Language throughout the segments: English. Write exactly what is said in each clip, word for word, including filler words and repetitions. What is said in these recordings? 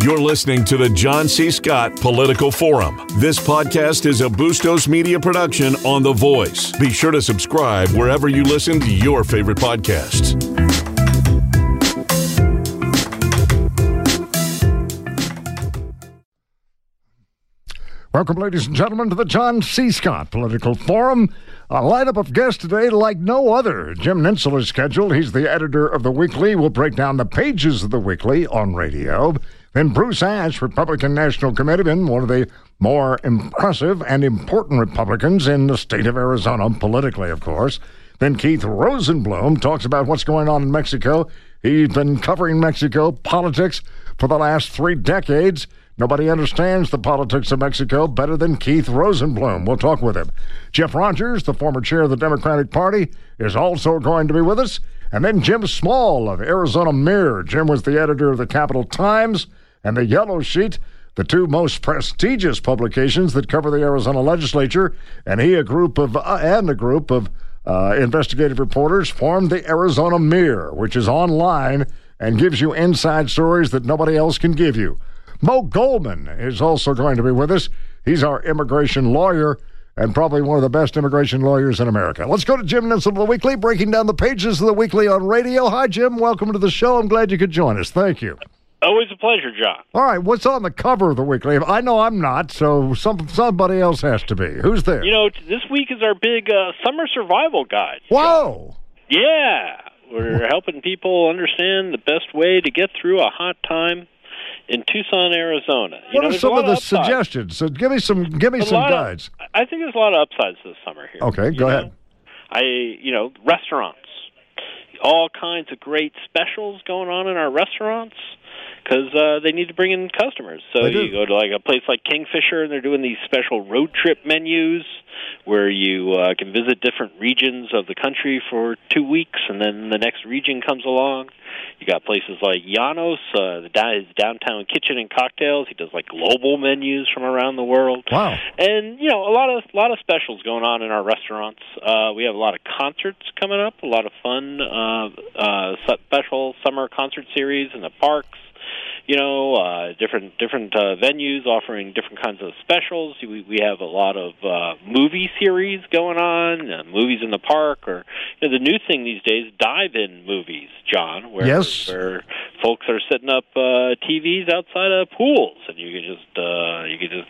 You're listening to the John C. Scott Political Forum. This podcast is a Bustos Media production on The Voice. Be sure to subscribe wherever you listen to your favorite podcasts. Welcome, ladies and gentlemen, to the John C. Scott Political Forum. A lineup of guests today like no other. Jim Nintzel is scheduled. He's the editor of The Weekly. We'll break down the pages of The Weekly on radio. Then Bruce Ash, Republican National Committeeman, one of the more impressive and important Republicans in the state of Arizona, politically, of course. Then Keith Rosenblum talks about what's going on in Mexico. He's been covering Mexico politics for the last three decades. Nobody understands the politics of Mexico better than Keith Rosenblum. We'll talk with him. Jeff Rogers, the former chair of the Democratic Party, is also going to be with us. And then Jim Small of Arizona Mirror. Jim was the editor of the Capital Times and the Yellow Sheet, the two most prestigious publications that cover the Arizona legislature. And he, a group of, uh, and a group of uh, investigative reporters formed the Arizona Mirror, which is online and gives you inside stories that nobody else can give you. Mo Goldman is also going to be with us. He's our immigration lawyer and probably one of the best immigration lawyers in America. Let's go to Jim Nintzel of The Weekly, breaking down the pages of The Weekly on radio. Hi, Jim. Welcome to the show. I'm glad you could join us. Thank you. Always a pleasure, John. All right, what's on the cover of The Weekly? I know I'm not, so some somebody else has to be. Who's there? You know, this week is our big uh, summer survival guide. Whoa! John. Yeah. We're helping people understand the best way to get through a hot time in Tucson, Arizona. You what know, are some of the of suggestions? So give me some give me some guides. Of, I think there's a lot of upsides this summer here. Okay, go know? ahead. I, you know, restaurants. All kinds of great specials going on in our restaurants because uh, they need to bring in customers. So you go to like a place like Kingfisher, and they're doing these special road trip menus where you uh, can visit different regions of the country for two weeks, and then the next region comes along. You got places like Llanos, uh, the his downtown kitchen and cocktails. He does like global menus from around the world. Wow! And you know, a lot of a lot of specials going on in our restaurants. Uh, we have a lot of concerts coming up. A lot of fun uh, uh, special summer concert series in the parks. You know, uh, different different uh, venues offering different kinds of specials. We, we have a lot of uh, movie series going on, uh, movies in the park, or you know, the new thing these days, dive-in movies, John, where, yes. where folks are setting up uh, T Vs outside of pools, and you can just uh, you can just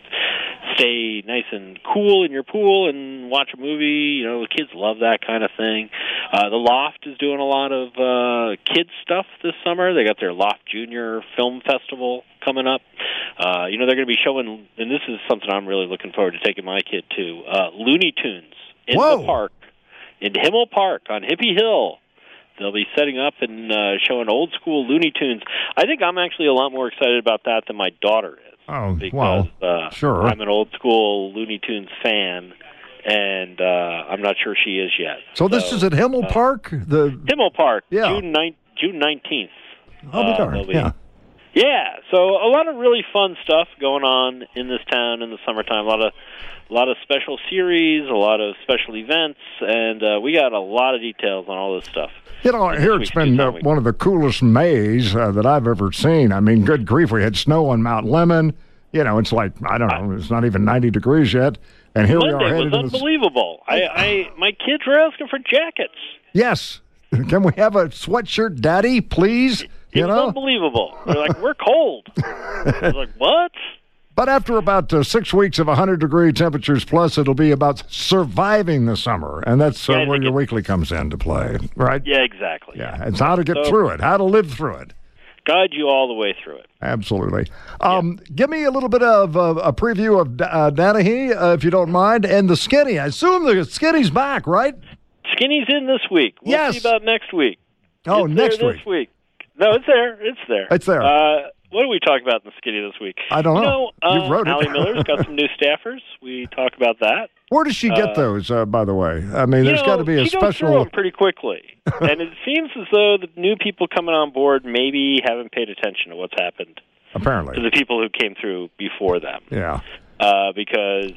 stay nice and cool in your pool and watch a movie. You know, the kids love that kind of thing. Uh, the Loft is doing a lot of uh, kids stuff this summer. They got their Loft Junior Film Festival coming up. Uh, you know, they're going to be showing, and this is something I'm really looking forward to taking my kid to, uh, Looney Tunes in Whoa. the park, in Himmel Park on Hippie Hill. They'll be setting up and uh, showing old-school Looney Tunes. I think I'm actually a lot more excited about that than my daughter is. Oh, because, well, uh, sure. I'm an old-school Looney Tunes fan, and uh, I'm not sure she is yet. So, so this is at Himmel uh, Park? The Himmel Park, yeah. June ninth, June nineteenth. I'll be darned, uh, yeah. Yeah, so a lot of really fun stuff going on in this town in the summertime. A lot of, a lot of special series, a lot of special events, and uh, we got a lot of details on all this stuff. You know, here it's been uh, one of the coolest Mays uh, that I've ever seen. I mean, good grief, we had snow on Mount Lemmon. You know, it's like, I don't know, it's not even ninety degrees yet. And here Monday we are headed was unbelievable. The... I, I, my kids were asking for jackets. Yes. Can we have a sweatshirt, Daddy, please? It you was know? unbelievable. They're like, we're cold. I was like, what? But after about uh, six weeks of one hundred degree temperatures plus, it'll be about surviving the summer. And that's uh, yeah, where your it, weekly comes into play, right? Yeah, exactly. Yeah, it's how to get so, through it, how to live through it. Guide you all the way through it. Absolutely. Um, yeah. Give me a little bit of uh, a preview of uh, Danahy, uh, if you don't mind, and the Skinny. I assume the Skinny's back, right? Skinny's in this week. We'll yes. see about next week. Oh, it's next there week. This week. No, it's there. It's there. It's there. Uh, what do we talk about in the Skinny this week? I don't know. You know, uh, you wrote it. Allie Miller's got some new staffers. We talk about that. Where does she get uh, those, uh, by the way? I mean, there's got to be a she special... She goes through them pretty quickly. And it seems as though the new people coming on board maybe haven't paid attention to what's happened. Apparently. To the people who came through before them. Yeah. Uh, because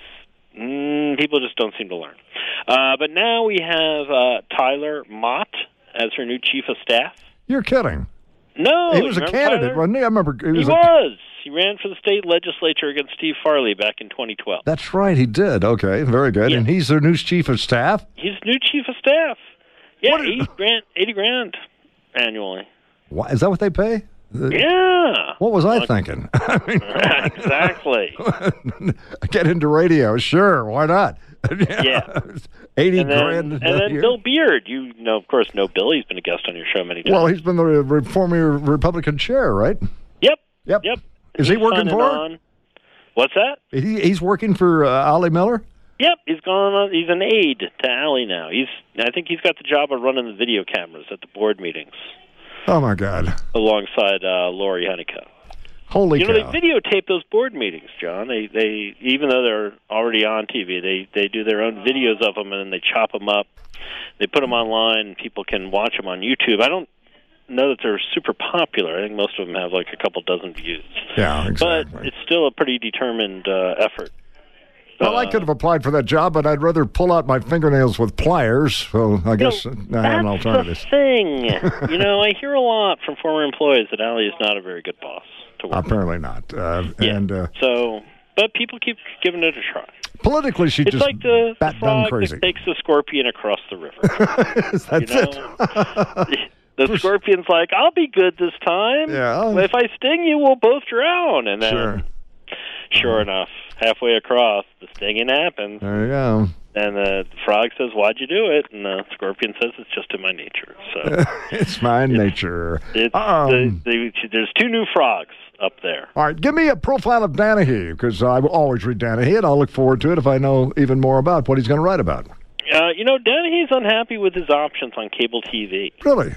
mm, people just don't seem to learn. Uh, but now we have uh, Tyler Mott as her new chief of staff. You're kidding. No. He was a candidate, Tyler? wasn't he? I remember. He was. He a... was. he ran for the state legislature against Steve Farley back in twenty twelve. That's right, he did. Okay, very good. Yeah. And he's their new chief of staff? He's new chief of staff. Yeah, What- eighty grand, eighty grand annually. Why, is that what they pay? Yeah. What was I thinking? I mean, Exactly. get into radio, sure, why not? Yeah. eighty And then, grand and a then year. Bill Beard. You know, of course, know Bill. He's been a guest on your show many times. Well, he's been the re- former Republican chair, right? Yep. Yep. Yep. Is he He's working signing for her? on. What's that? He, he's working for uh, Ollie Miller? Yep, he's gone on. He's an aide to Allie now. He's. I think he's got the job of running the video cameras at the board meetings Oh, my God. alongside uh, Lori Honeycutt. Holy You know, cow. they videotape those board meetings, John. They, they, even though they're already on T V, they, they do their own videos of them, and then they chop them up. They put them online, and people can watch them on YouTube. I don't know that they're super popular. I think most of them have like a couple dozen views. Yeah, exactly. But it's still a pretty determined uh, effort. Well, I could have applied for that job, but I'd rather pull out my fingernails with pliers, so I guess You know, I have an that's alternative. the thing. You know, I hear a lot from former employees that Allie is not a very good boss to work with. Apparently not. Uh, Yeah. And uh, So, but people keep giving it a try. politically, she It's just like the, the bat done frog crazy. that takes the scorpion across the river. That's You know, the scorpion's like, "I'll be good this time. Yeah. If I sting you, we'll both drown." And then, Sure. sure enough, halfway across, the stinging happens, There you go. and the frog says, "Why'd you do it?" And the scorpion says, "It's just in my nature." So It's my nature. it's Um, the, the, there's two new frogs up there. All right, give me a profile of Danahee, because I will always read Danahee, and I'll look forward to it if I know even more about what he's going to write about. Uh, you know, Dennehy's unhappy with his options on cable T V. Really?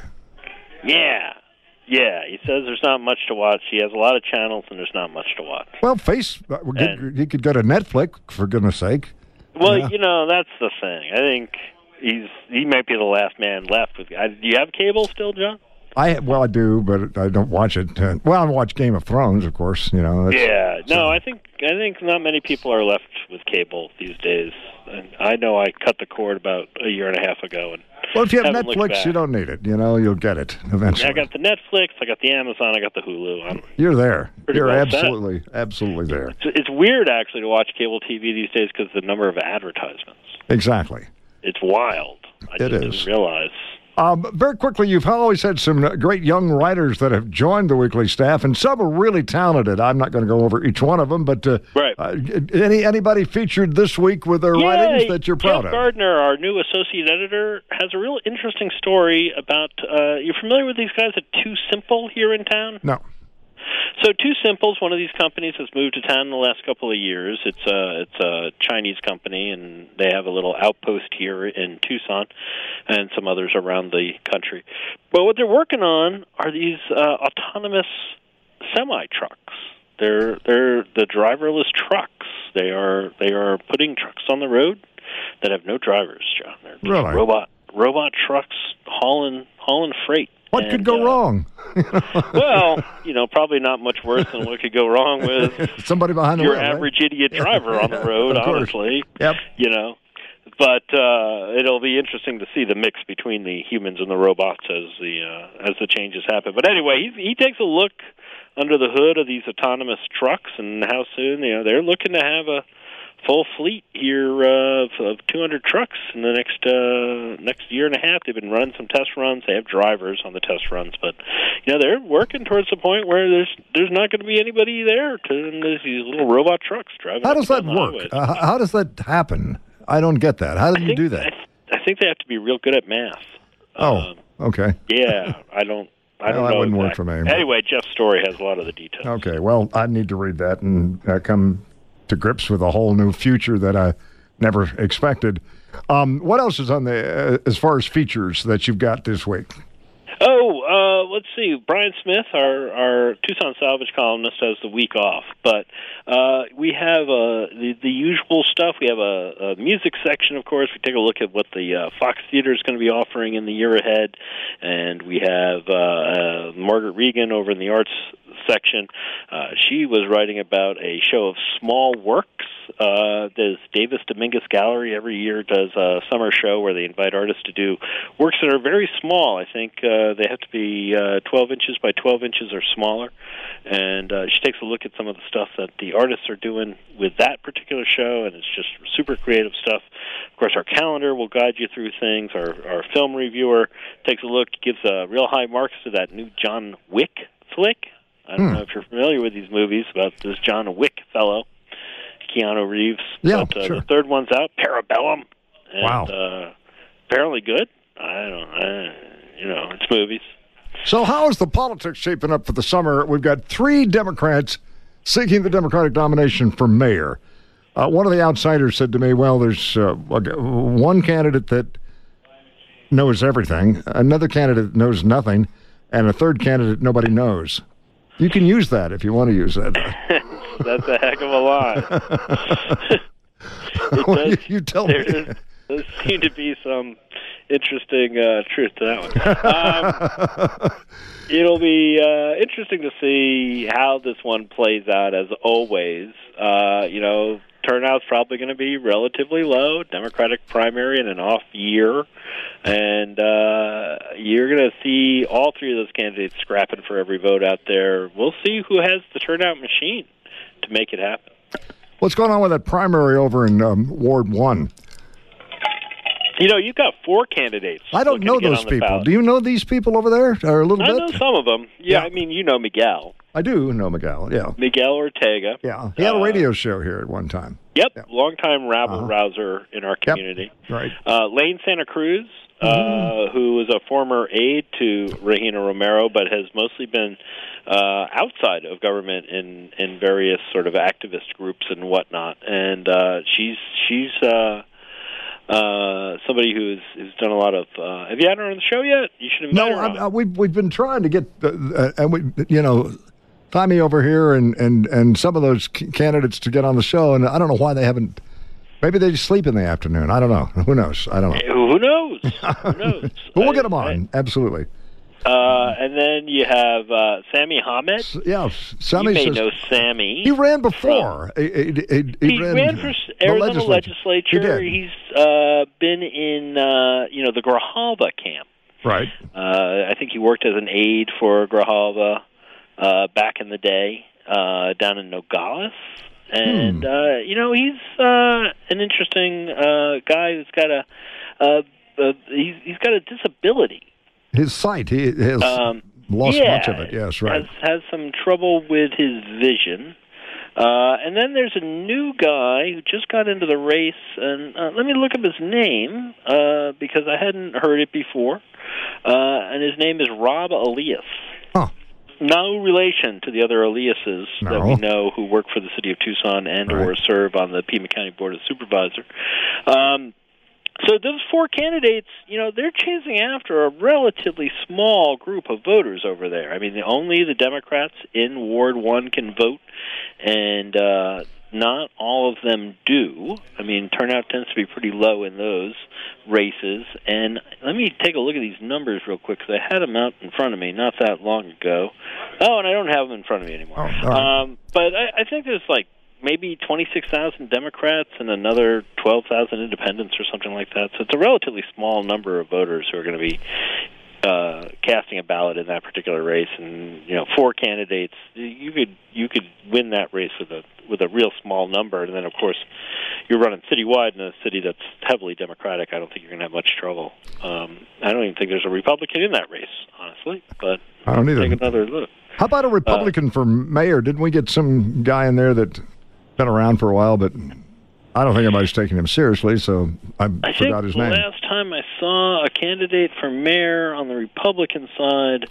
Yeah. Yeah, he says there's not much to watch. He has a lot of channels, and there's not much to watch. Well, face, uh, get- And- he could go to Netflix, for goodness sake. Well, Yeah. you know, that's the thing. I think he's he might be the last man left. With I, do you have cable still, John? I Well, I do, but I don't watch it. Uh, well, I watch Game of Thrones, of course. You know. that's- Yeah. No, so- I think I think not many people are left with cable these days. And I know I cut the cord about a year and a half ago, and Well, if you have haven't looked Netflix, back. you don't need it. You know, you'll get it eventually. I got the Netflix, I got the Amazon, I got the Hulu. I'm, You're there. Pretty You're well set. absolutely, absolutely there. it's, it's weird actually to watch cable T V these days because the number of advertisements. Exactly. It's wild. I It just is. didn't realize. Um, very quickly, you've always had some great young writers that have joined the weekly staff, and some are really talented. I'm not going to go over each one of them, but uh, Right. uh, any anybody featured this week with their writings that you're proud Jeff of? Gardner, our new associate editor, has a real interesting story about. Uh, you're familiar with these guys at Too Simple here in town? No. So Too Simple's one of these companies has moved to town in the last couple of years. It's a it's a Chinese company, and they have a little outpost here in Tucson, and some others around the country. But what they're working on are these uh, autonomous semi trucks. They're they're the driverless trucks. They are they are putting trucks on the road that have no drivers, John. They're just Really? robot robot trucks hauling hauling freight. What And, could go uh, wrong? Well, you know, probably not much worse than what could go wrong with Somebody behind the your wheel, right? average idiot driver on the road, Of course. honestly. Yep. You know. But uh, it'll be interesting to see the mix between the humans and the robots as the uh, as the changes happen. But anyway, he, he takes a look under the hood of these autonomous trucks and how soon you know they're looking to have a full fleet here uh, of, of two hundred trucks in the next uh, next year and a half. They've been running some test runs. They have drivers on the test runs, but you know they're working towards the point where there's there's not going to be anybody there to there's these little robot trucks driving. How up does and that down the work? highways. Uh, how does that happen? I don't get that. How do I you think, do that? I, th- I think they have to be real good at math. Oh, Um, okay. yeah, I don't. I don't Well, that know. wouldn't work exactly. for me. Anyway, Jeff's story has a lot of the details. Okay, well, I need to read that and uh, come to grips with a whole new future that I never expected. Um, what else is on the, uh, as far as features that you've got this week? Oh, uh, let's see. Brian Smith, our, our Tucson Salvage columnist, has the week off. But uh, we have uh, the, the usual stuff. We have a, a music section, of course. We take a look at what the uh, Fox Theater is going to be offering in the year ahead. And we have uh, uh, Margaret Regan over in the arts section. Uh, she was writing about a show of small works Uh, there's Davis Dominguez Gallery every year does a summer show where they invite artists to do works that are very small. I think uh, they have to be uh, twelve inches by twelve inches or smaller. And uh, she takes a look at some of the stuff that the artists are doing with that particular show, and it's just super creative stuff. Of course, our calendar will guide you through things. Our, our film reviewer takes a look, gives uh, real high marks to that new John Wick flick. I don't hmm. know if you're familiar with these movies about this John Wick fellow, Keanu Reeves. Yeah, but, uh, sure. The third one's out, Parabellum. And, wow. Uh, apparently good. I don't I, you know, it's movies. So how is the politics shaping up for the summer? We've got three Democrats seeking the Democratic nomination for mayor. Uh, one of the outsiders said to me, well, there's uh, one candidate that knows everything, another candidate knows nothing, and a third candidate nobody knows. You can use that if you want to use that. That's a heck of a lie. Well, you, you tell there me. Is, there seems to be some interesting uh, truth to that one. Um, it'll be uh, interesting to see how this one plays out, as always. Uh, you know, turnout's probably going to be relatively low, Democratic primary in an off year, and uh, you're going to see all three of those candidates scrapping for every vote out there. We'll see who has the turnout machine to make it happen. What's going on with that primary over in um, Ward one? You know, you've got four candidates. I don't know those people. Ballot. Do you know these people over there? Or a little I bit? know some of them. Yeah, yeah, I mean, you know Miguel. I do know Miguel, yeah. Miguel Ortega. Yeah, he had a radio show here at one time. Yep, yeah. long-time rabble-rouser uh-huh. in our community. Yep. Right. Uh, Lane Santa Cruz, uh, mm-hmm. who was a former aide to Regina Romero, but has mostly been uh, outside of government in, in various sort of activist groups and whatnot. And uh, she's she's uh, uh, somebody who's, who's done a lot of. Uh, have you had her on the show yet? You should invite no, her. No, uh, we've we've been trying to get, uh, and we you know. Tommy over here and, and, and some of those c- candidates to get on the show, and I don't know why they haven't. Maybe they just sleep in the afternoon. I don't know. Who knows? I don't know. Who knows? Who knows? But we'll get them on. I, Absolutely. Uh, and then you have uh, Sammy Hamed. S- yeah, Sammy. You may says, know Sammy. He ran before. From, he, he, he, he, he ran, ran for Arizona legislature. legislature. He did. He's uh, been in uh, you know the Grijalva camp. Right. Uh, I think he worked as an aide for Grijalva uh, back in the day. Uh, down in Nogales, and hmm. uh, you know he's uh, an interesting uh, guy who's got a uh, uh, he's, he's got a disability. His sight, he has um, lost yeah, much of it. Yes, right. Has, has some trouble with his vision, uh, and then there's a new guy who just got into the race. And uh, let me look up his name uh, because I hadn't heard it before. Uh, and his name is Rob Elias. Huh. No relation to the other Eliases no. that we know who work for the city of Tucson and right. or serve on the Pima County Board of Supervisors. Um, so those four candidates, you know, they're chasing after a relatively small group of voters over there. I mean, the, only the Democrats in Ward one can vote, and uh, not all of them do. I mean, turnout tends to be pretty low in those races. And let me take a look at these numbers real quick, because I had them out in front of me not that long ago. Oh, and I don't have them in front of me anymore. Oh, all right. um, but I, I think there's like maybe twenty-six thousand Democrats and another twelve thousand independents or something like that. So it's a relatively small number of voters who are going to be uh, casting a ballot in that particular race. And, you know, four candidates, you could you could win that race with a with a real small number. And then, of course, you're running citywide in a city that's heavily Democratic. I don't think you're going to have much trouble. Um, I don't even think there's a Republican in that race, honestly. But I don't either. Take another look. How about a Republican uh, for mayor? Didn't we get some guy in there that been around for a while, but I don't think anybody's taking him seriously, so I, I forgot his name. The last time I saw a candidate for mayor on the Republican side,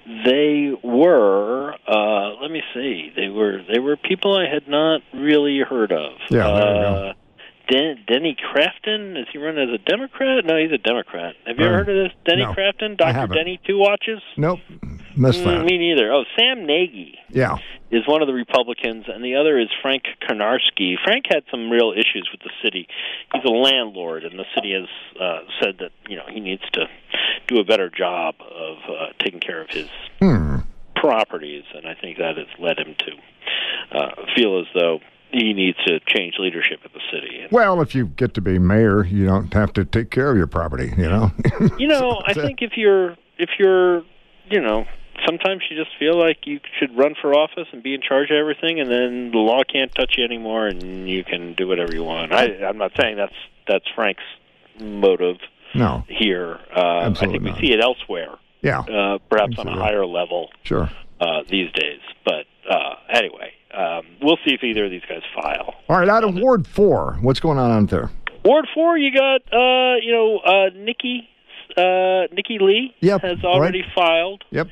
they were uh, let me see, they were they were people I had not really heard of. Yeah, there you uh, go. Den- Denny Crafton, is he running as a Democrat? No, he's a Democrat. Have you uh, ever heard of this? Denny no, Crafton? Doctor Denny Two Watches? Nope, missed that. Mm, me neither. Oh, Sam Nagy. Yeah. Is one of the Republicans, and the other is Frank Karnarski. Frank had some real issues with the city. He's a landlord, and the city has uh, said that, you know, he needs to do a better job of uh, taking care of his hmm. properties, and I think that has led him to uh, feel as though he needs to change leadership at the city. Well, if you get to be mayor, you don't have to take care of your property, you know? You know, I think if you're, if you're, you know, sometimes you just feel like you should run for office and be in charge of everything, and then the law can't touch you anymore, and you can do whatever you want. I, I'm not saying that's that's Frank's motive no. here. Uh, Absolutely I think we not. see it elsewhere, yeah, uh, perhaps Absolutely. on a higher level sure. uh, these days. But uh, anyway, um, we'll see if either of these guys file. All right, out of Ward four, what's going on out there? Ward four, you got, uh, you know, uh, Nikki, uh, Nikki Lee Yep, has already right. filed. Yep.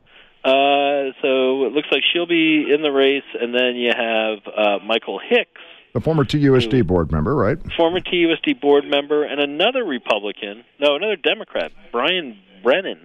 Uh, so it looks like she'll be in the race, and then you have uh, Michael Hicks, The former T U S D who, board member, right? former T U S D board member, and another Republican, no, another Democrat, Brian Brennan.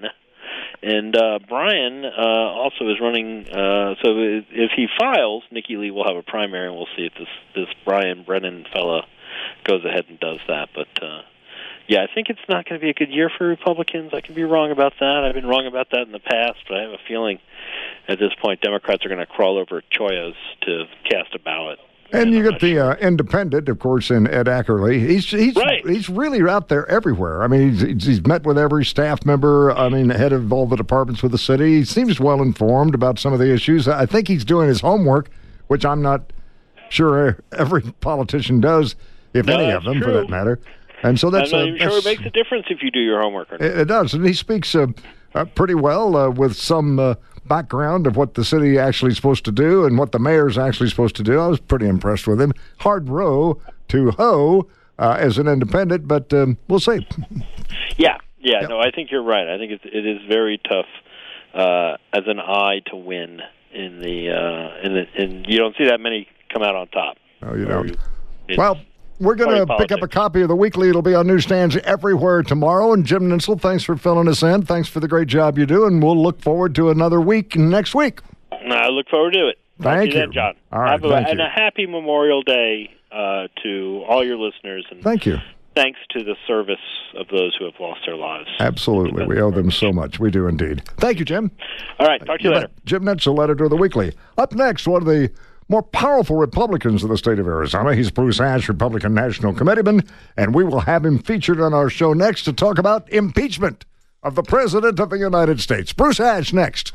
And uh, Brian uh, also is running, uh, so if he files, Nikki Lee will have a primary, and we'll see if this, this Brian Brennan fella goes ahead and does that. But, uh, yeah, I think it's not going to be a good year for Republicans. I can be wrong about that. I've been wrong about that in the past, but I have a feeling at this point Democrats are going to crawl over Choyas to cast a ballot. And you get the uh, independent, of course, in Ed Ackerley. He's he's Right. he's really out there everywhere. I mean, he's he's met with every staff member. I mean, head of all the departments with the city. He seems well informed about some of the issues. I think he's doing his homework, which I'm not sure every politician does, if No, any of that's them, for true. that matter. And so that's I'm not uh, even sure that's- it makes a difference if you do your homework or not. It, it does, and he speaks uh, uh, pretty well uh, with some uh, background of what the city actually is supposed to do and what the mayor's actually supposed to do. I was pretty impressed with him. Hard row to hoe uh, as an independent, but um, we'll see. Yeah, yeah, Yep. no, I think you're right. I think it's, it is very tough uh, as an eye to win in the uh, in the and you don't see that many come out on top. Oh, you Or don't. it's- Well, we're going to Party pick up a politics. copy of the weekly. It'll be on newsstands everywhere tomorrow. And Jim Ninsel, thanks for filling us in. Thanks for the great job you do, and we'll look forward to another week next week. I look forward to it. Talk Thank to you. you. Then, John. All right, Have a, thank and you. a happy Memorial Day uh, to all your listeners, and Thank you. thanks to the service of those who have lost their lives. Absolutely. We owe them so much. We do indeed. Thank you, Jim. All right, talk to you You later. bet. Jim Ninsel, editor of the Weekly. Up next, one of the more powerful Republicans in the state of Arizona. He's Bruce Ash, Republican National Committeeman, and we will have him featured on our show next to talk about impeachment of the President of the United States. Bruce Ash next.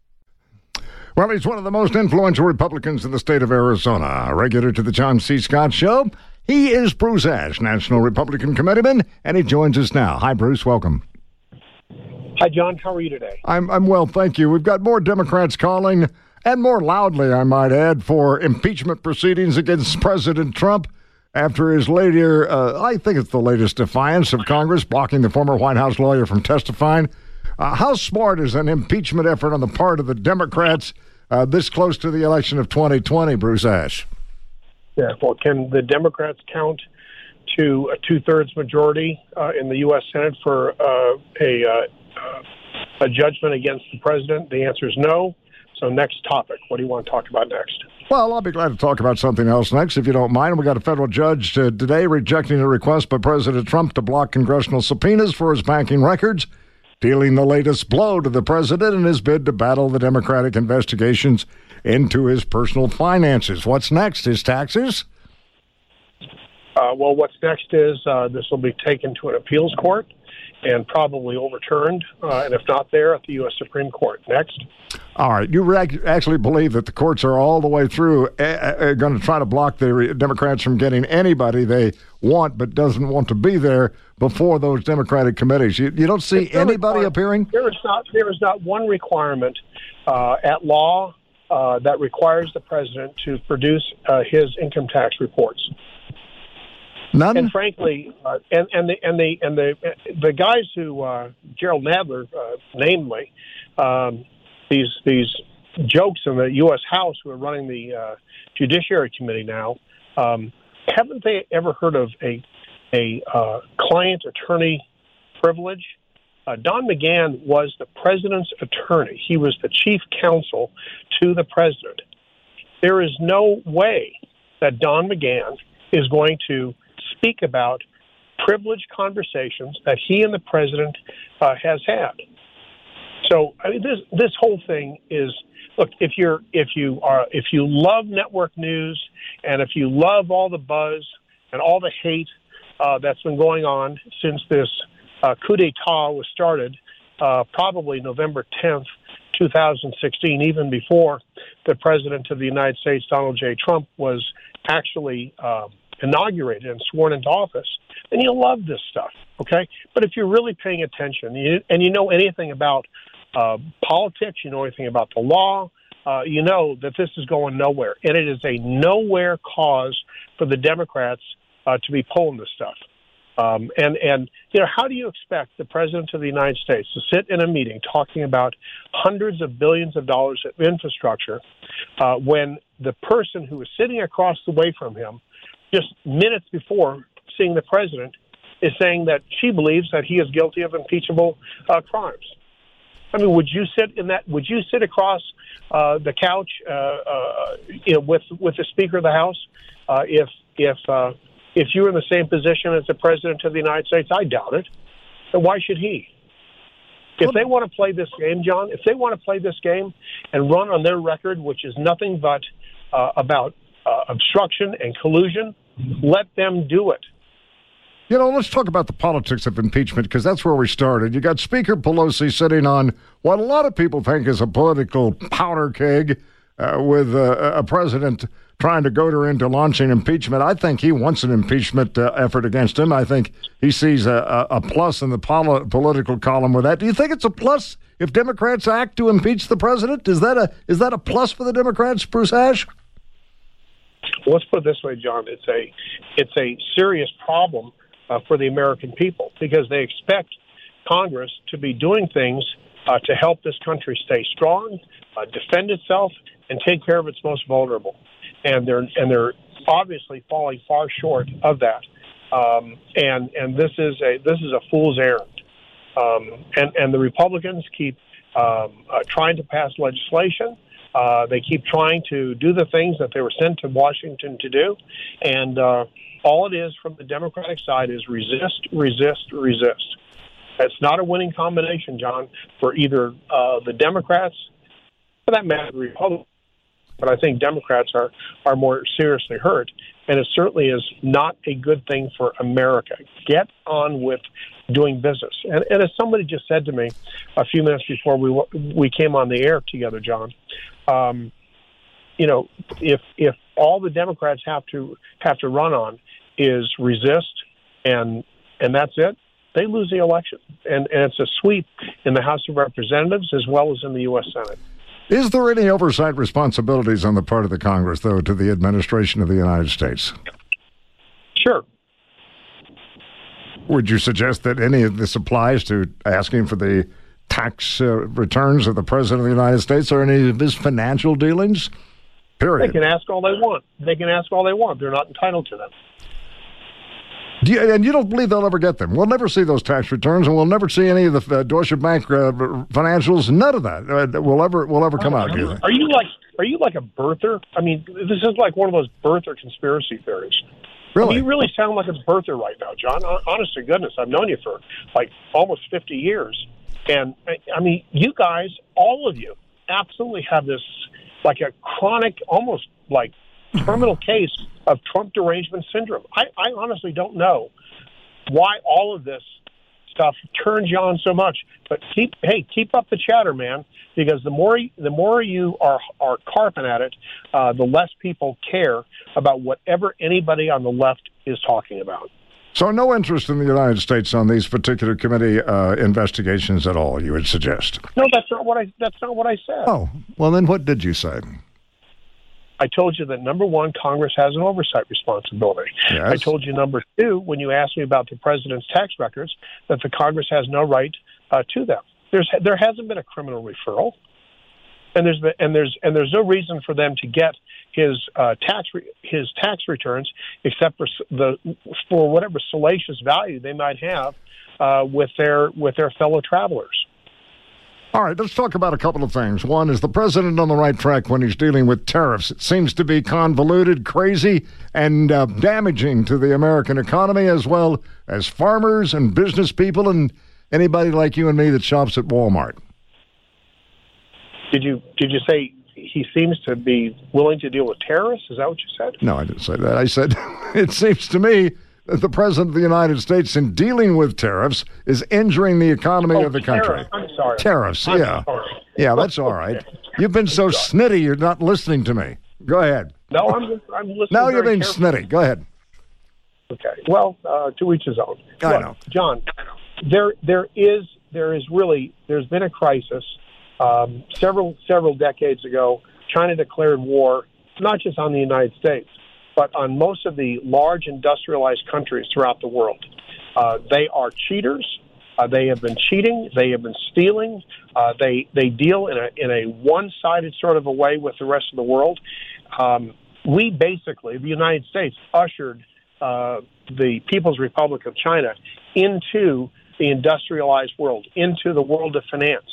Well, he's one of the most influential Republicans in the state of Arizona. A regular to the John C. Scott Show. He is Bruce Ash, National Republican Committeeman, and he joins us now. Hi, Bruce. Welcome. Hi, John. How are you today? I'm I'm well, thank you. We've got more Democrats calling, and more loudly, I might add, for impeachment proceedings against President Trump after his later, uh, I think it's the latest defiance of Congress, blocking the former White House lawyer from testifying. Uh, how smart is an impeachment effort on the part of the Democrats uh, this close to the election of twenty twenty, Bruce Ash? Yeah. Well, can the Democrats count to a two-thirds majority uh, in the U S Senate for uh, a uh, uh, a judgment against the president? The answer is no. So next topic. What do you want to talk about next? Well, I'll be glad to talk about something else next, if you don't mind. We got a federal judge uh, today rejecting a request by President Trump to block congressional subpoenas for his banking records, dealing the latest blow to the president in his bid to battle the Democratic investigations into his personal finances. What's next? His taxes? Uh, well, what's next is uh, this will be taken to an appeals court and probably overturned, uh, and if not there, at the U S Supreme Court. Next. All right. You rec- actually believe that the courts are all the way through uh, uh, going to try to block the Democrats from getting anybody they want but doesn't want to be there before those Democratic committees. You, you don't see anybody require- appearing? There is not. There is not one requirement uh, at law uh, that requires the president to produce uh, his income tax reports. None? And frankly, uh, and and the and the and the the guys who uh, Gerald Nadler, uh, namely, um, these these jokes in the U S House who are running the uh, Judiciary Committee now, um, haven't they ever heard of a a uh, client attorney privilege? Uh, Don McGahn was the president's attorney. He was the chief counsel to the president. There is no way that Don McGahn is going to speak about privileged conversations that he and the president uh, has had. So I mean, this this whole thing is, look, if you're if you are if you love network news And if you love all the buzz and all the hate uh, that's been going on since this uh, coup d'etat was started, uh, probably November tenth, two thousand sixteen, even before the President of the United States, Donald J. Trump, was actually uh, inaugurated and sworn into office, then you love this stuff, okay? But if you're really paying attention you, and you know anything about uh, politics, you know anything about the law, uh, you know that this is going nowhere. And it is a nowhere cause for the Democrats uh, to be pulling this stuff. Um, and, and, you know, how do you expect the President of the United States to sit in a meeting talking about hundreds of billions of dollars of infrastructure uh, when the person who is sitting across the way from him just minutes before seeing the President is saying that she believes that he is guilty of impeachable uh, crimes? I mean, would you sit in that? Would you sit across uh, the couch, uh, uh, you know, with with the Speaker of the House uh, if if uh, if you were in the same position as the President of the United States? I doubt it. And why should he? If they want to play this game, John, if they want to play this game and run on their record, which is nothing but uh, about uh, obstruction and collusion, let them do it. You know, let's talk about the politics of impeachment, because that's where we started. You got Speaker Pelosi sitting on what a lot of people think is a political powder keg uh, with uh, a president trying to goad her into launching impeachment. I think he wants an impeachment uh, effort against him. I think he sees a, a plus in the pol- political column with that. Do you think it's a plus if Democrats act to impeach the president? Is that a is that a plus for the Democrats, Bruce Ash? Well, let's put it this way, John. It's a it's a serious problem Uh, for the American people, because they expect Congress to be doing things uh, to help this country stay strong, uh, defend itself, and take care of its most vulnerable. And they're and they're obviously falling far short of that. Um, and and this is a this is a fool's errand. Um, and and the Republicans keep um, uh, trying to pass legislation. Uh, they keep trying to do the things that they were sent to Washington to do, and uh, all it is from the Democratic side is resist, resist, resist. That's not a winning combination, John, for either uh, the Democrats, for that matter, the Republicans. But I think Democrats are, are more seriously hurt, and it certainly is not a good thing for America. Get on with doing business. And, and as somebody just said to me a few minutes before we we came on the air together, John, um, you know, if if all the Democrats have to have to run on is resist, and and that's it, they lose the election. And, and it's a sweep in the House of Representatives as well as in the U S Senate. Is there any oversight responsibilities on the part of the Congress, though, to the administration of the United States? Sure. Would you suggest that any of this applies to asking for the tax uh, returns of the President of the United States or any of his financial dealings? Period. They can ask all they want. They can ask all they want. They're not entitled to them. Do you, and you don't believe they'll ever get them? We'll never see those tax returns, and we'll never see any of the uh, Deutsche Bank uh, financials. None of that uh, will ever will ever come out. Are you, are you like are you like a birther? I mean, this is like one of those birther conspiracy theories. Really? I mean, you really sound like a birther right now, John. Honest to goodness, I've known you for like almost fifty years, and I mean, you guys, all of you, absolutely have this like a chronic, almost like terminal case of Trump derangement syndrome. I, I honestly don't know why all of this stuff turns you on so much. But keep, hey, keep up the chatter, man, because the more the more you are are carping at it, uh, the less people care about whatever anybody on the left is talking about. So, no interest in the United States on these particular committee uh, investigations at all, you would suggest? No, that's not what I. That's not what I said. Oh, well, then what did you say? I told you that, number one, Congress has an oversight responsibility. Yes. I told you, number two, when you asked me about the president's tax records, that the Congress has no right uh, to them. There's there hasn't been a criminal referral, and there's been, and there's and there's no reason for them to get his uh, tax re- his tax returns except for the for whatever salacious value they might have uh, with their with their fellow travelers. All right, let's talk about a couple of things. One, is the president on the right track when he's dealing with tariffs? It seems to be convoluted, crazy, and uh, damaging to the American economy as well as farmers and business people and anybody like you and me that shops at Walmart. Did you did you say he seems to be willing to deal with terrorists. Is that what you said? No, I didn't say that. I said it seems to me that the President of the United States, in dealing with tariffs, is injuring the economy oh, of the country. Tariffs. I'm sorry. Tariffs, I'm yeah. sorry. Yeah, that's all right. You've been so snitty, you're not listening to me. Go ahead. No, I'm, I'm listening. Now you're being carefully. snitty. Go ahead. Okay. Well, uh, to each his own. I Look, know. John, there there is there is really there's been a crisis um, several several decades ago. China declared war not just on the United States, but on most of the large industrialized countries throughout the world. Uh, they are cheaters. Uh, they have been cheating. They have been stealing. Uh, they they deal in a in a one-sided sort of a way with the rest of the world. Um, we basically, the United States, ushered uh, the People's Republic of China into the industrialized world, into the world of finance.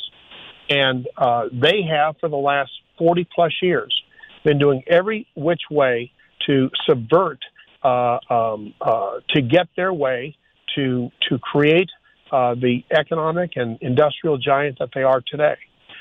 And uh, they have, for the last forty plus years, been doing every which way to subvert, uh, um, uh, to get their way, to to create uh, the economic and industrial giant that they are today.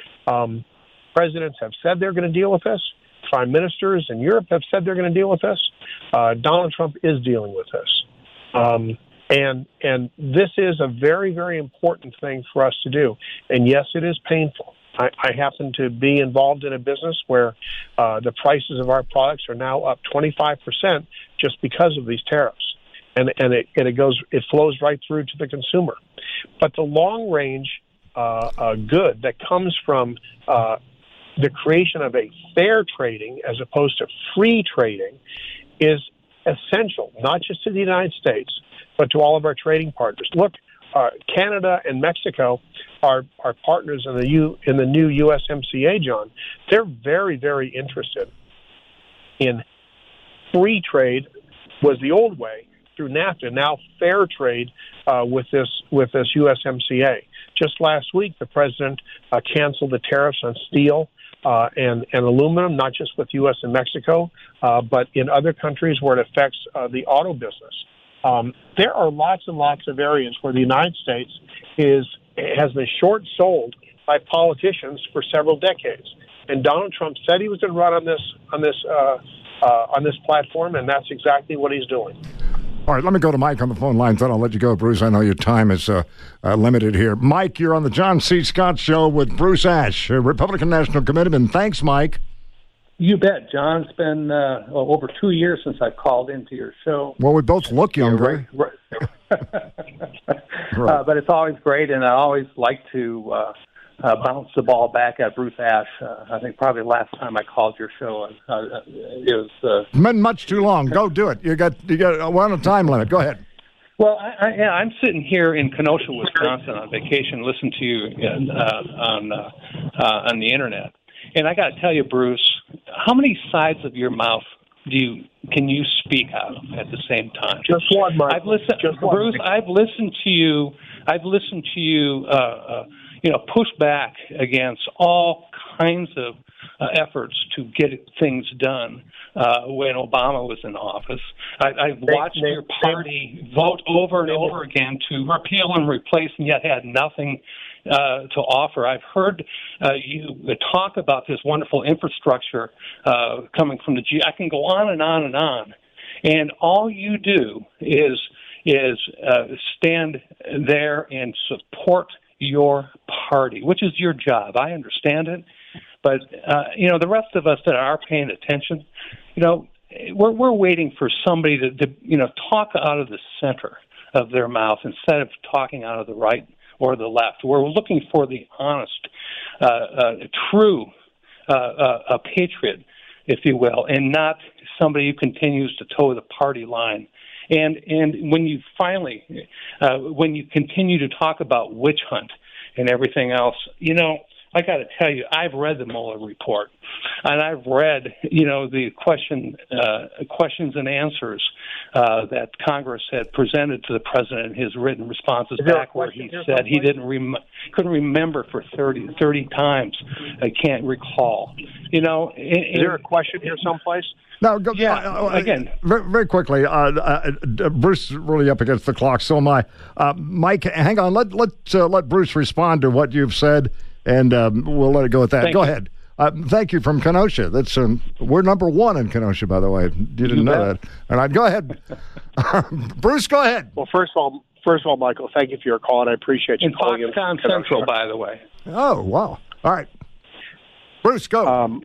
Um, presidents have said they're going to deal with this. Prime ministers in Europe have said they're going to deal with this. Uh, Donald Trump is dealing with this. Um, and and this is a very, very important thing for us to do. And yes, it is painful. I, I happen to be involved in a business where uh, the prices of our products are now up twenty-five percent just because of these tariffs. And, and, it, and it goes, it flows right through to the consumer. But the long range uh, uh, good that comes from uh, the creation of a fair trading as opposed to free trading is essential, not just to the United States, but to all of our trading partners. Look, uh, Canada and Mexico are, are partners in the U, in the new U S M C A, John. They're very, very interested in free trade was the old way through NAFTA, now fair trade uh, with this with this U S M C A. Just last week, the president uh, canceled the tariffs on steel uh, and, and aluminum, not just with U S and Mexico, uh, but in other countries where it affects uh, the auto business. Um, there are lots and lots of areas where the United States is has been short-sold by politicians for several decades. And Donald Trump said he was going to run on this on this uh, uh, on this platform, and that's exactly what he's doing. All right, let me go to Mike on the phone line, then I'll let you go, Bruce. I know your time is uh, uh, limited here. Mike, you're on the John C. Scott Show with Bruce Ash, Republican National Committeeman. Thanks, Mike. You bet, John. It's been uh, well, over two years since I called into your show. Well, we both look younger. Yeah, right, right. uh, but it's always great, and I always like to uh, uh, bounce the ball back at Bruce Ash. Uh, I think probably the last time I called your show, uh, it was uh, been much too long. Go do it. You got you got we're on a time limit. Go ahead. Well, I, I, yeah, I'm sitting here in Kenosha, Wisconsin, on vacation, listening to you uh, on uh, uh, on the internet, and I got to tell you, Bruce, how many sides of your mouth do you can you speak out of at the same time? Just one, Mike. I've listened, Just Bruce. one. I've listened to you. I've listened to you. Uh, uh, you know, push back against all kinds of uh, efforts to get things done uh, when Obama was in office. I, I've watched they, your party they, vote over and over again to repeal and replace, and yet had nothing uh, to offer. I've heard uh, you talk about this wonderful infrastructure uh, coming from the G. I can go on and on and on, and all you do is is uh, stand there and support your party, which is your job. I understand it. But, uh, you know, the rest of us that are paying attention, you know, we're, we're waiting for somebody to, to, you know, talk out of the center of their mouth instead of talking out of the right or the left. We're looking for the honest, uh, uh, true uh, uh, a patriot, if you will, and not somebody who continues to toe the party line. And and when you finally, uh, when you continue to talk about witch hunt and everything else, you know, I got to tell you, I've read the Mueller report, and I've read, you know, the question, uh, questions and answers uh, that Congress had presented to the president in his written responses back, where he said he didn't rem- couldn't remember for thirty, thirty times. I can't recall. You know, and, is there a question here someplace? Now, go, yeah, uh, uh, again. Very, very quickly, uh, uh, Bruce is really up against the clock, so am I. Uh, Mike, hang on. Let let uh, let Bruce respond to what you've said, and um, we'll let it go at that. Thank go you. ahead. Uh, thank you from Kenosha. That's um, we're number one in Kenosha, by the way. You didn't you know bet. that. All right, go ahead. Bruce, go ahead. Well, first of all, first of all, Michael, thank you for your call, and I appreciate you in calling in. Foxconn Central, by the way. Oh, wow. All right. Bruce, go. Um,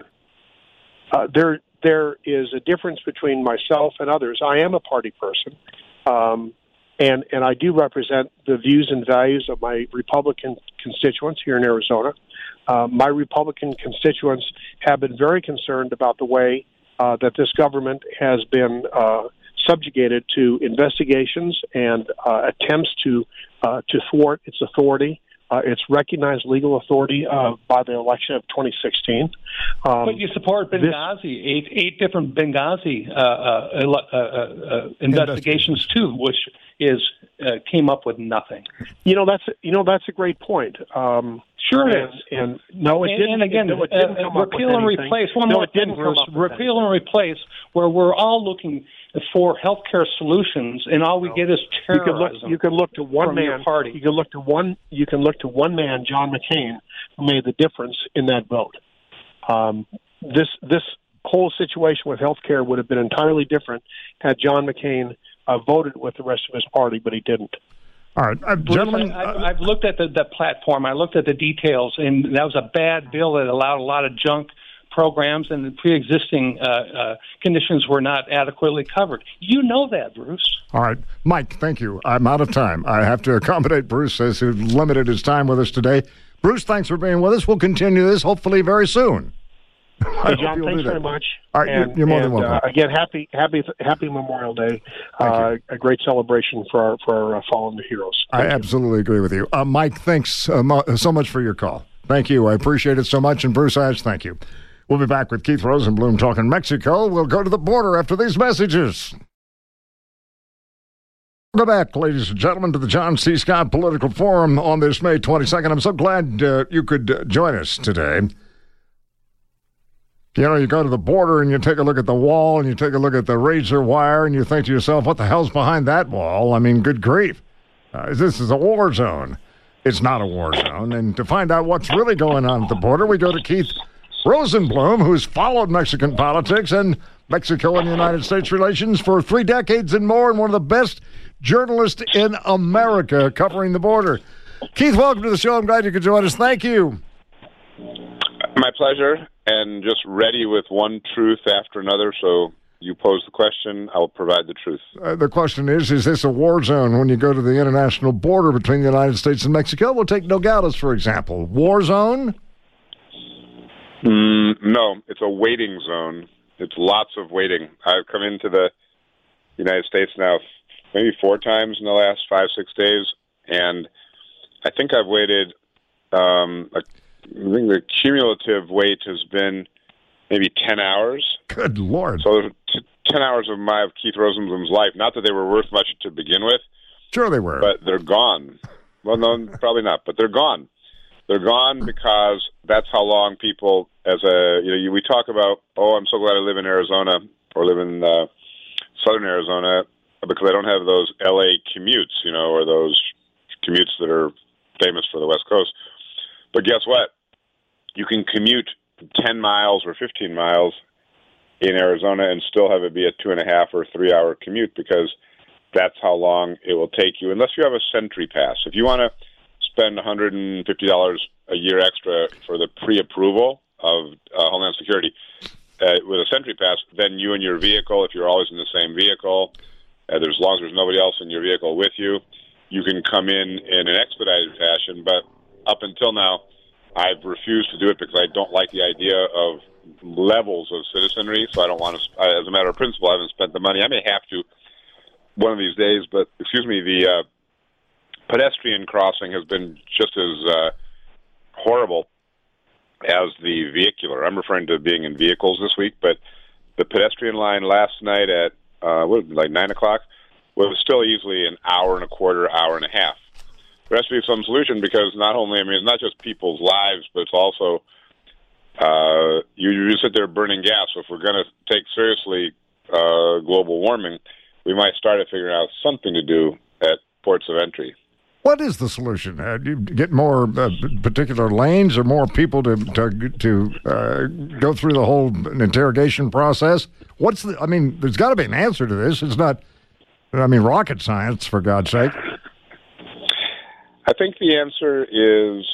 uh, there, there is a difference between myself and others. I am a party person, um, and and I do represent the views and values of my Republican constituents here in Arizona. Uh, my Republican constituents have been very concerned about the way uh, that this government has been uh, subjugated to investigations and uh, attempts to uh, to thwart its authority, uh, its recognized legal authority uh, by the election of twenty sixteen. Um, but you support Benghazi, this, eight eight different Benghazi uh, uh, uh, uh, investigations too, which is uh, came up with nothing. You know that's you know that's a great point. Um, Sure and, is. And no, it and, didn't. And again, it, no, it didn't uh, come up repeal with and anything. replace. One no, more it didn't thing, Bruce. Repeal anything. and replace, where we're all looking for healthcare solutions, and all we no. get is terrorism. You can look. You can look to one man. Party. You can look to one. You can look to one man, John McCain, who made the difference in that vote. Um, this this whole situation with healthcare would have been entirely different had John McCain uh, voted with the rest of his party, but he didn't. All right, uh, gentlemen. I, I, I've looked at the, the platform. I looked at the details, and that was a bad bill that allowed a lot of junk programs, and the pre-existing uh, uh, conditions were not adequately covered. You know that, Bruce. All right, Mike, thank you. I'm out of time. I have to accommodate Bruce as he limited his time with us today. Bruce, thanks for being with us. We'll continue this hopefully very soon. Hey, John, thanks very much. All right, and, you're more and, than welcome. Uh, again, happy, happy, happy Memorial Day. Uh, a great celebration for our for our uh, fallen heroes. Thank I you. absolutely agree with you, uh, Mike. Thanks uh, mo- so much for your call. Thank you. I appreciate it so much. And Bruce Ash, thank you. We'll be back with Keith Rosenblum talking Mexico. We'll go to the border after these messages. Welcome back, ladies and gentlemen, to the John C. Scott Political Forum on this May twenty-second. I'm so glad uh, you could uh, join us today. You know, you go to the border and you take a look at the wall and you take a look at the razor wire and you think to yourself, what the hell's behind that wall? I mean, good grief. Uh, this is a war zone. It's not a war zone. And to find out what's really going on at the border, we go to Keith Rosenblum, who's followed Mexican politics and Mexico and United States relations for three decades and more, and one of the best journalists in America covering the border. Keith, welcome to the show. I'm glad you could join us. Thank you. My pleasure, and just ready with one truth after another. So you pose the question, I'll provide the truth. Uh, the question is, is this a war zone when you go to the international border between the United States and Mexico? We'll take Nogales, for example. War zone? Mm, no, it's a waiting zone. It's lots of waiting. I've come into the United States now maybe four times in the last five, six days, and I think I've waited um, a I think the cumulative wait has been maybe ten hours. Good Lord. So t- ten hours of my of Keith Rosenblum's life. Not that they were worth much to begin with. Sure they were. But they're gone. Well, no, probably not. But they're gone. They're gone because that's how long people, as a, you know, you, we talk about, oh, I'm so glad I live in Arizona or live in uh, southern Arizona because I don't have those L A commutes, you know, or those commutes that are famous for the West Coast. But guess what? You can commute ten miles or fifteen miles in Arizona and still have it be a two and a half or three hour commute because that's how long it will take you, unless you have a Sentry Pass. If you want to spend one hundred fifty dollars a year extra for the pre-approval of uh, Homeland Security uh, with a Sentry Pass, then you and your vehicle, if you're always in the same vehicle, uh, there's, as long as there's nobody else in your vehicle with you, you can come in in an expedited fashion. But up until now, I've refused to do it because I don't like the idea of levels of citizenry, so I don't want to, as a matter of principle, I haven't spent the money. I may have to one of these days, but, excuse me, the uh, pedestrian crossing has been just as uh, horrible as the vehicular. I'm referring to being in vehicles this week, but the pedestrian line last night at, uh, what was it, like nine o'clock, was still easily an hour and a quarter, hour and a half. There has to be some solution because not only, I mean, it's not just people's lives, but it's also, uh, you, you sit there burning gas. So if we're going to take seriously uh, global warming, we might start to figure out something to do at ports of entry. What is the solution? Uh, do you get more uh, particular lanes or more people to to, to uh, go through the whole interrogation process? What's the? I mean, there's got to be an answer to this. It's not, I mean, rocket science, for God's sake. I think the answer is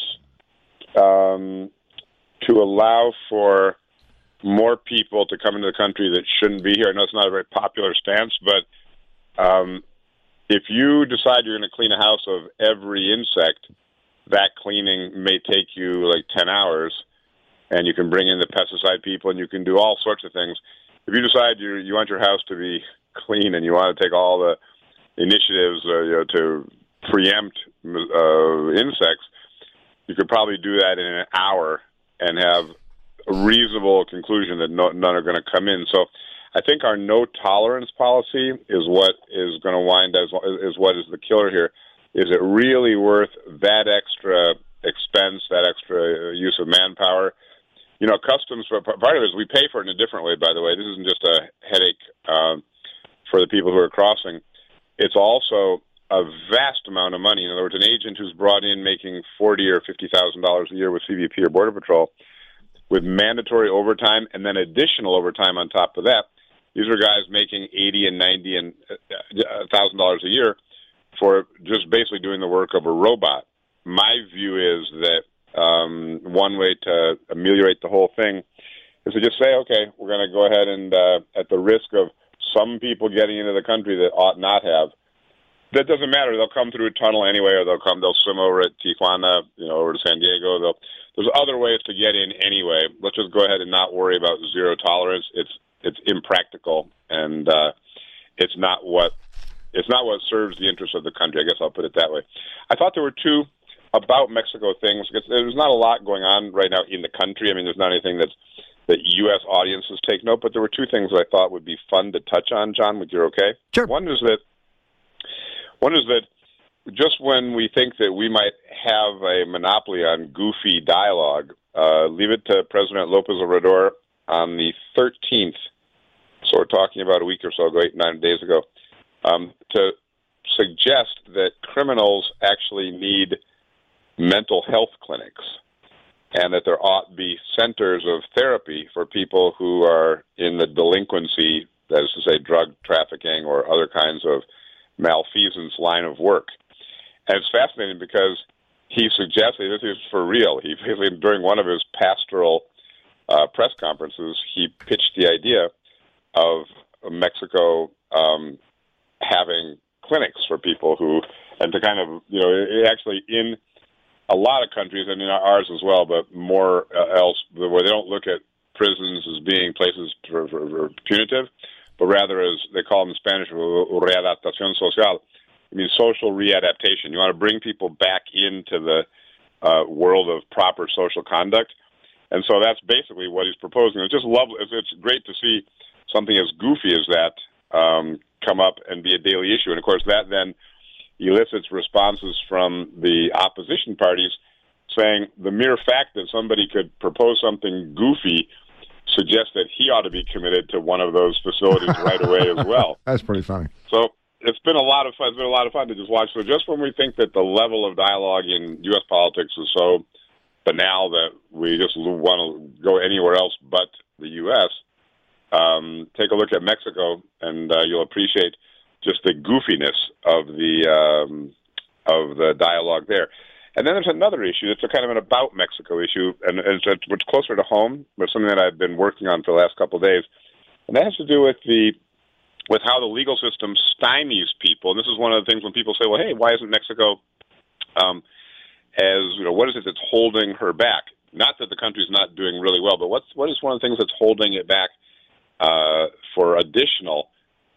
um, to allow for more people to come into the country that shouldn't be here. I know it's not a very popular stance, but um, if you decide you're going to clean a house of every insect, that cleaning may take you like ten hours, and you can bring in the pesticide people, and you can do all sorts of things. If you decide you you want your house to be clean and you want to take all the initiatives uh, you know, to preempt uh, insects, you could probably do that in an hour and have a reasonable conclusion that no, none are going to come in. So I think our no tolerance policy is what is going to wind as is what is the killer here. Is it really worth that extra expense, that extra use of manpower? You know, customs, part of it is we pay for it in a different way, by the way. This isn't just a headache um, for the people who are crossing. It's also a vast amount of money. In other words, an agent who's brought in making forty thousand dollars or fifty thousand dollars a year with C B P or Border Patrol, with mandatory overtime and then additional overtime on top of that. These are guys making eighty and ninety and a thousand dollars a year for just basically doing the work of a robot. My view is that um, one way to ameliorate the whole thing is to just say, okay, we're going to go ahead and, uh, at the risk of some people getting into the country that ought not have, that doesn't matter. They'll come through a tunnel anyway, or they'll come, they'll swim over at Tijuana, you know, over to San Diego. They'll, there's other ways to get in anyway. Let's just go ahead and not worry about zero tolerance. It's it's impractical, and uh, it's not what it's not what serves the interests of the country. I guess I'll put it that way. I thought there were two about Mexico things. There's not a lot going on right now in the country. I mean, there's not anything that's that U S audiences take note, but there were two things that I thought would be fun to touch on, John, would you okay? Sure. One is that One is that just when we think that we might have a monopoly on goofy dialogue, uh, leave it to President Lopez Obrador on the thirteenth, so we're talking about a week or so ago, eight, nine days ago, um, to suggest that criminals actually need mental health clinics and that there ought to be centers of therapy for people who are in the delinquency, that is to say drug trafficking or other kinds of malfeasance line of work. And it's fascinating because he suggested, this is for real, he during one of his pastoral uh, press conferences, he pitched the idea of Mexico um, having clinics for people who, and to kind of, you know, actually in a lot of countries, and in ours as well, but more uh, else, where they don't look at prisons as being places for, for, for punitive, but rather as they call them in Spanish, readaptación social. I mean, social readaptation. You want to bring people back into the uh, world of proper social conduct. And so that's basically what he's proposing. It's just lovely. It's, it's great to see something as goofy as that um, come up and be a daily issue. And, of course, that then elicits responses from the opposition parties saying the mere fact that somebody could propose something goofy suggests that he ought to be committed to one of those facilities right away as well. That's pretty funny. So it's been a lot of fun. It's been a lot of fun to just watch. So just when we think that the level of dialogue in U S politics is so banal that we just want to go anywhere else but the U S, um, take a look at Mexico, and uh, you'll appreciate just the goofiness of the um, of the dialogue there. And then there's another issue that's a kind of an about Mexico issue, and it's, it's closer to home, but something that I've been working on for the last couple of days, and that has to do with the with how the legal system stymies people. And this is one of the things when people say, "Well, hey, why isn't Mexico um, as you know? What is it that's holding her back?" Not that the country's not doing really well, but what's what is one of the things that's holding it back uh, for additional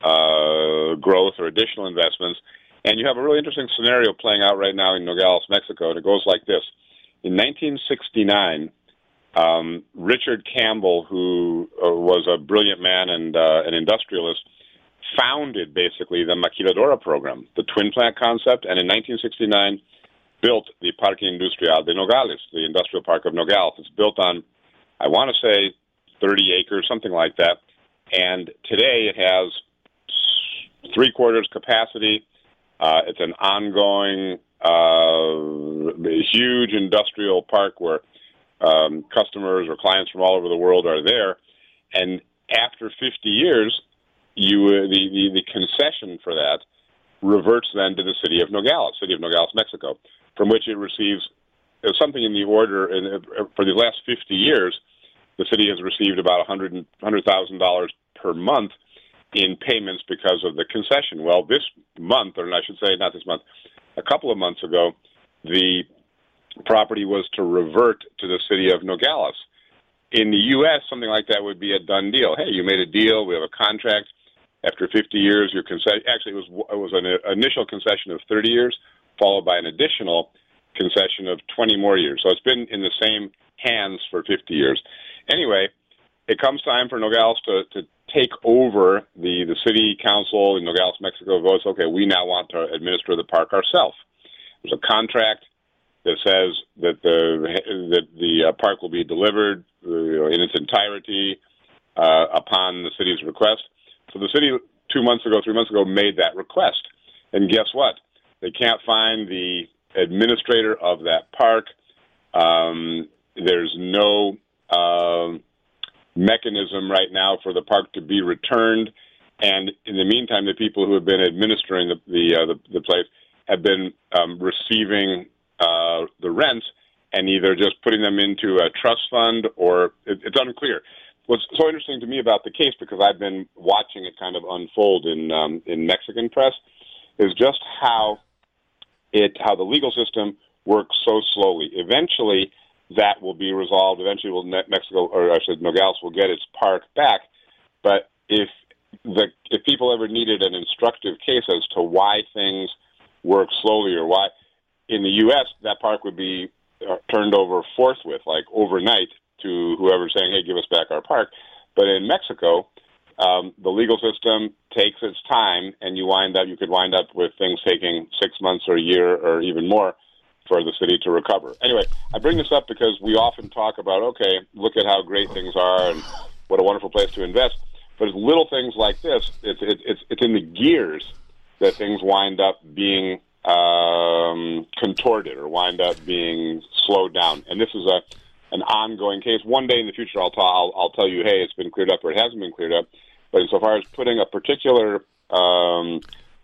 uh, growth or additional investments? And you have a really interesting scenario playing out right now in Nogales, Mexico, and it goes like this. In nineteen sixty-nine, um, Richard Campbell, who uh, was a brilliant man and uh, an industrialist, founded basically the Maquiladora program, the twin plant concept, and in nineteen sixty-nine built the Parque Industrial de Nogales, the industrial park of Nogales. It's built on, I want to say, thirty acres, something like that. And today it has three-quarters capacity. Uh, it's an ongoing uh, a huge industrial park where um, customers or clients from all over the world are there. And after fifty years, you uh, the, the, the concession for that reverts then to the city of Nogales, city of Nogales, Mexico, from which it receives uh, something in the order, in, uh, for the last fifty years, the city has received about one hundred thousand dollars per month in payments because of the concession. Well, this month, or I should say not this month, a couple of months ago, the property was to revert to the city of Nogales. In the U S, something like that would be a done deal. Hey, you made a deal, we have a contract. After fifty years, your concession, actually it was, it was an initial concession of thirty years, followed by an additional concession of twenty more years. So it's been in the same hands for fifty years. Anyway, it comes time for Nogales to, to take over. The, the city council in Nogales, Mexico votes, okay, we now want to administer the park ourselves. There's a contract that says that the that the uh, park will be delivered uh, in its entirety uh, upon the city's request. So the city two months ago, three months ago, made that request. And guess what? They can't find the administrator of that park. Um, there's no uh, mechanism right now for the park to be returned. And in the meantime, the people who have been administering the the, uh, the, the place have been um, receiving uh, the rents and either just putting them into a trust fund or it, it's unclear. What's so interesting to me about the case, because I've been watching it kind of unfold in um, in Mexican press, is just how it how the legal system works so slowly. Eventually, that will be resolved. Eventually, will Mexico, or actually Nogales, will get its park back. But if the if people ever needed an instructive case as to why things work slowly or why in the U S that park would be uh, turned over forthwith, like overnight, to whoever's saying, hey, give us back our park. But in Mexico, um, the legal system takes its time, and you wind up, you could wind up with things taking six months or a year or even more for the city to recover. Anyway, I bring this up because we often talk about, okay, look at how great things are and what a wonderful place to invest. But it's little things like this, it's, it's, it's in the gears that things wind up being um, contorted or wind up being slowed down. And this is a an ongoing case. One day in the future, I'll, t- I'll, I'll tell you, hey, it's been cleared up or it hasn't been cleared up. But insofar as putting a particular um,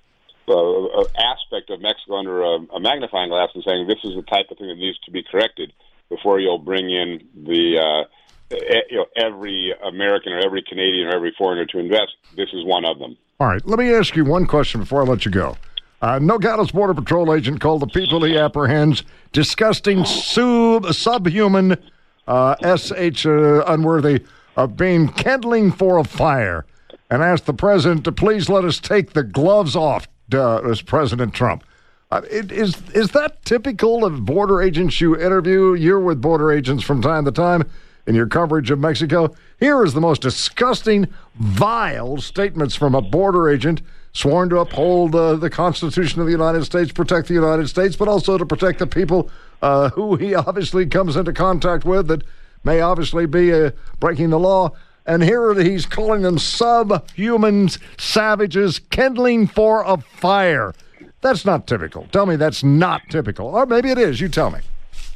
uh, aspect of Mexico under a, a magnifying glass and saying this is the type of thing that needs to be corrected before you'll bring in the uh, you know every American or every Canadian or every foreigner to invest, this is one of them. All right, let me ask you one question before I let you go. Uh, Nogales Border Patrol agent called the people he apprehends disgusting, sub- subhuman, uh, S H uh, unworthy of being kindling for a fire, and asked the president to please let us take the gloves off, uh, as President Trump. Uh, it, is is that typical of border agents you interview? You're with border agents from time to time in your coverage of Mexico. Here is the most disgusting, vile statements from a border agent sworn to uphold uh, the Constitution of the United States, protect the United States, but also to protect the people uh, who he obviously comes into contact with that may obviously be uh, breaking the law. And here he's calling them subhumans, savages, kindling for a fire. That's not typical. Tell me that's not typical. Or maybe it is. You tell me.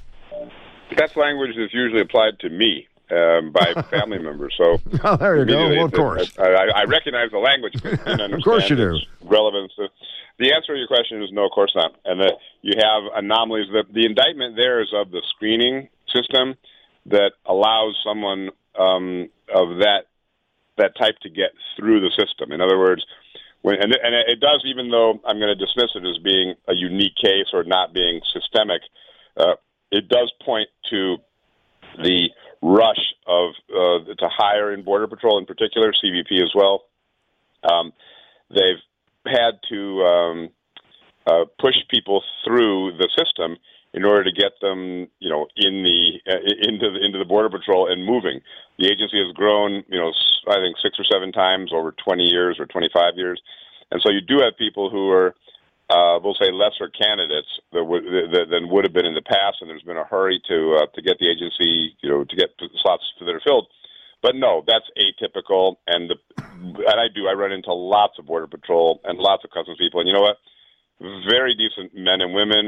That's language that's usually applied to me um, by family members. So oh, there you go. Well, of course. I, I, I recognize the language, but I understand of course you do. Its relevance. To, the answer to your question is no, of course not. And that you have anomalies. The, the indictment there is of the screening system that allows someone um, of that that type to get through the system. In other words, when, and, and it does, even though I'm going to dismiss it as being a unique case or not being systemic, uh, it does point to the rush of uh, to hire in Border Patrol, in particular, C B P as well. Um, they've had to um, uh, push people through the system in order to get them, you know, in the uh, into the into the Border Patrol and moving. The agency has grown, you know, I think six or seven times over twenty years or twenty-five years, and so you do have people who are, uh, we'll say, lesser candidates that would, that, than would have been in the past, and there's been a hurry to uh, to get the agency, you know, to get slots that are filled. But no, that's atypical, and the, and I do. I run into lots of Border Patrol and lots of Customs people, and you know what? Very decent men and women.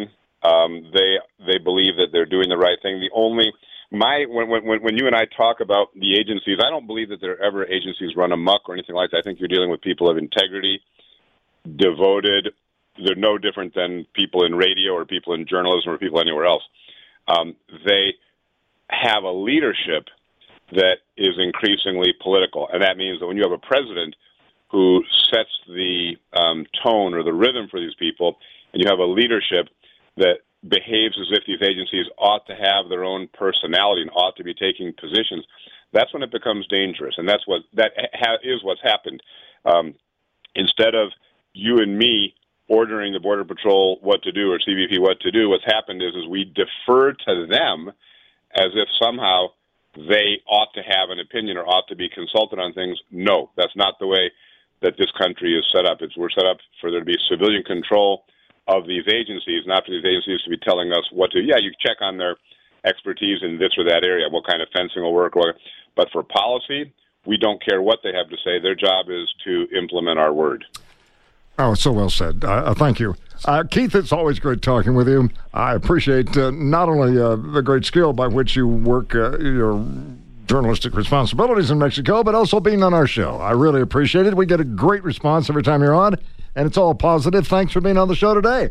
Um, they they believe that they're doing the right thing. The only my when when when you and I talk about the agencies, I don't believe that there are ever agencies run amok or anything like that. I think you're dealing with people of integrity, devoted. They're no different than people in radio or people in journalism or people anywhere else. Um, they have a leadership that is increasingly political, and that means that when you have a president who sets the um, tone or the rhythm for these people, and you have a leadership that behaves as if these agencies ought to have their own personality and ought to be taking positions, that's when it becomes dangerous. And that's what that ha- is what's happened. Um, instead of you and me ordering the Border Patrol what to do or C B P what to do, what's happened is, is we defer to them as if somehow they ought to have an opinion or ought to be consulted on things. No, that's not the way that this country is set up. It's we're set up for there to be civilian control of these agencies, not for these agencies to be telling us what to. Yeah, you check on their expertise in this or that area, what kind of fencing will work. But for policy, we don't care what they have to say. Their job is to implement our word. Oh, so well said. Uh, thank you. Uh, Keith, it's always great talking with you. I appreciate uh, not only uh, the great skill by which you work uh, your journalistic responsibilities in Mexico, but also being on our show. I really appreciate it. We get a great response every time you're on, and it's all positive. Thanks for being on the show today.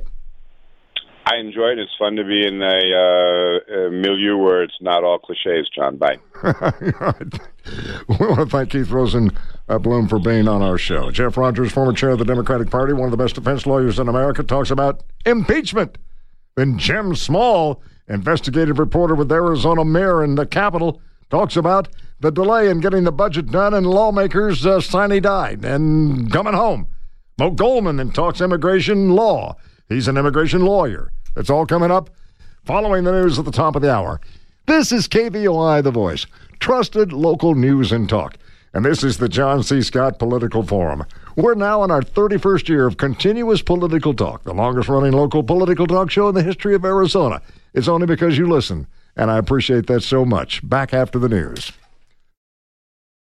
I enjoy it. It's fun to be in a, uh, a milieu where it's not all cliches, John. Bye. We want to thank Keith Rosenblum for being on our show. Jeff Rogers, former chair of the Democratic Party, one of the best defense lawyers in America, talks about impeachment. Then Jim Small, investigative reporter with Arizona Mirror in the Capitol, talks about the delay in getting the budget done and lawmakers uh, sine-died and coming home. Mo Goldman then talks immigration law. He's an immigration lawyer. It's all coming up following the news at the top of the hour. This is K V O I, The Voice, trusted local news and talk. And this is the John C. Scott Political Forum. We're now in our thirty-first year of continuous political talk, the longest-running local political talk show in the history of Arizona. It's only because you listen, and I appreciate that so much. Back after the news.